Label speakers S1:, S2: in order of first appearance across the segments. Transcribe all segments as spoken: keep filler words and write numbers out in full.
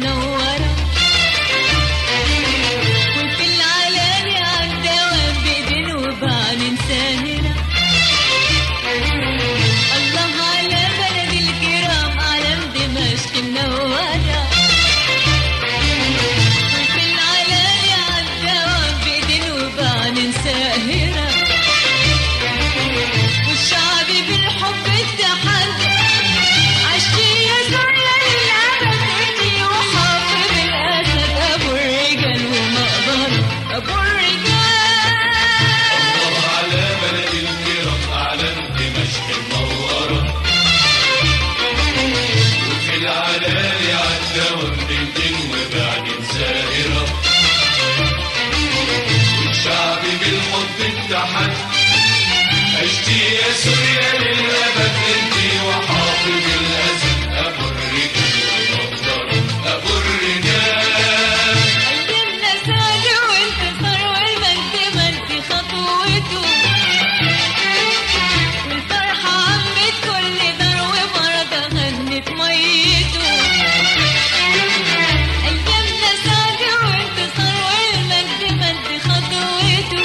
S1: منورة، وفي العلالي عالدوام بإيدين وبعين ساهرة. الله على بلد الكرام، علم دمشق منورة، وفي العلالي عالدوام بإيدين وبعين ساهرة. والشعب بالحب اتحد، عشتي يا سوريا للأبد انتي وحافظ الأسد أبو الرجال ومقدر أبو الرجال.
S2: الله على بلد الكرام، أعلن دمشق منورة، وفي العلالي عالدوام بإيدين وبعين ساهرة. والشعب بالحب اتحد، عشتي يا سوريا للأبد انتي وحافظ الأسد أبو الرجال ومقدر أبو الرجال.
S1: أيامنا سعد وانتصار والمجد مد خطوته، والفرحة عمت كل دار وبركة غنت ميته. أيامنا سعد وانتصار والمجد مد خطوته،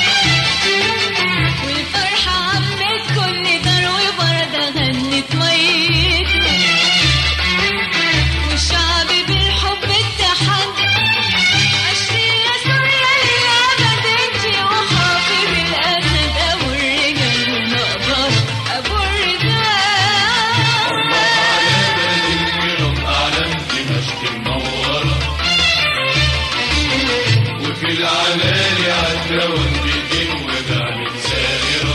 S1: والفرحة عمت كل دار وبركة غنت ميته. والشعب بالحب اتحد، عشتي يا سوريا للأبد انتي وحافظ الأسد أبو الرجال ومقدر أبو الرجال.
S2: الله على بلد الكرام، أعلن دمشق منورة، وفي العلالي عالدوام بإيدين وبعين ساهرة.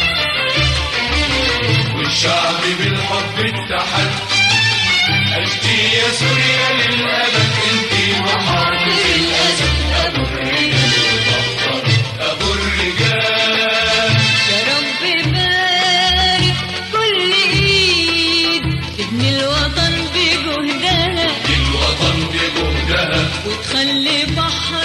S2: والشعب بالحب اتحد، عشتي يا سوريا للأبد انتي وحافظ الأسد أبو الرجال ومقدر أبو الرجال.
S1: يا رب بارك كل ايد تبني الوطن بجهدها،
S2: الوطن بجهدها،
S1: وتخلي بحر